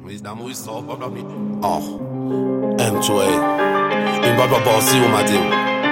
M2A این بار با بازی اومدیم.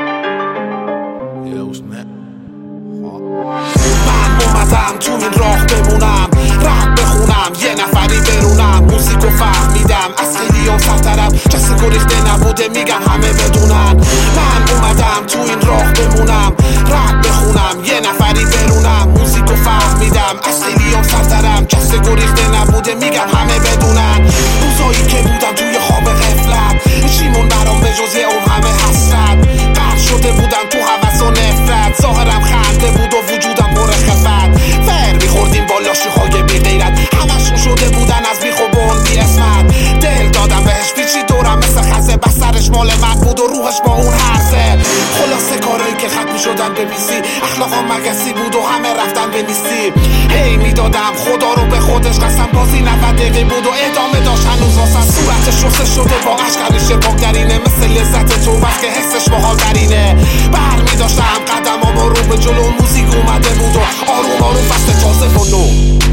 من اومدم تو این راه بمونم، رپ بخونم، یه نفری برونم، موزیکو فهمیدم از خیلیام سرترم، کسی گریخته نبوده میگم همه بدونن. من اومدم تو این راه بمونم، رپ بخونم، یه نفری برونم، موزیکو فهمیدم از خیلیام سرترم، کسی گریخته نبوده میگم همه بدونن. روزایی که بودم توی خواب غفلت، هیچیمون برام به جز اون همه حسرت، غرق شده بودم تو هوس و نفرت، ظاهرم خنده بود و وجودم پر خفت، فر میخوردیم با لاشی‌های بی غیرت، همشون شده بودن از بیخ و بن بی اسمت، دل دادم بهش پیچی دورم مثل خزه، بسرش مال من بود و روحش با اون حرفه. خلاصه کارایی که ختم شدن به بیسی، اخلاقا مگسی بود و همه رفتن به نیستی. هی میدادم خدا رو به خودش قسم، بازی 90 دقیقه بود و ادامه داشت هنوز واسه صورتش شسته شده با عشق همیشه پاک‌ترینه، مثل لذت تو بس که حسش باحال‌ترینه. برمی داشتم قدمامو رو به جلو، موزیک اومده بود و آروم آروم فصل تازه و نو.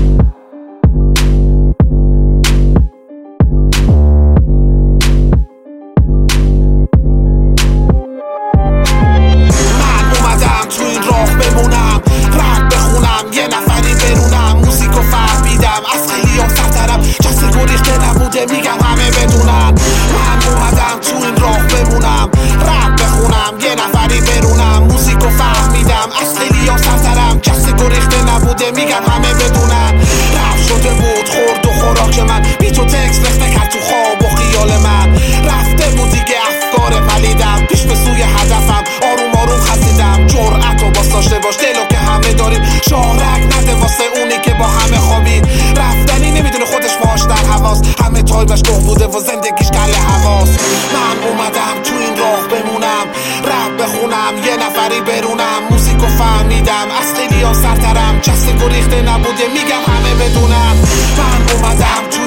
بمونم، رپ بخونم، یه نفری برونم، موزیکو فهمیدم از خیلیام سرترم، کسی گریخته نبوده میگم همه بدونن. من اومدم تو این راه بمونم، رپ بخونم، یه نفری برونم، موزیکو فهمیدم از خیلیام سرترم، کسی گریخته نبوده میگم همه بدونن. رپ شده بود خورد و خوراک من، بی تو تکس رخته کرد تو خواب و خیال من، رفته بود دیگه افکار پلیدم، پیش به سوی هدفم آروم آروم خزیدم. جرأت و باز داشته باش دلو که همه داریم، شارک نده واسه اونی که با همه خوابید، رفتنی نمیدونه خودش پاش در حواس، همه تایمش گوه بوده و زندگیش کله حواس. من اومدم تو این راه بمونم، رپ بخونم، یه نفری برونم، موزیکو فهمیدم از خیلیام سرترم، کسی گریخته نبوده میگم همه بدونم. من اومدم تو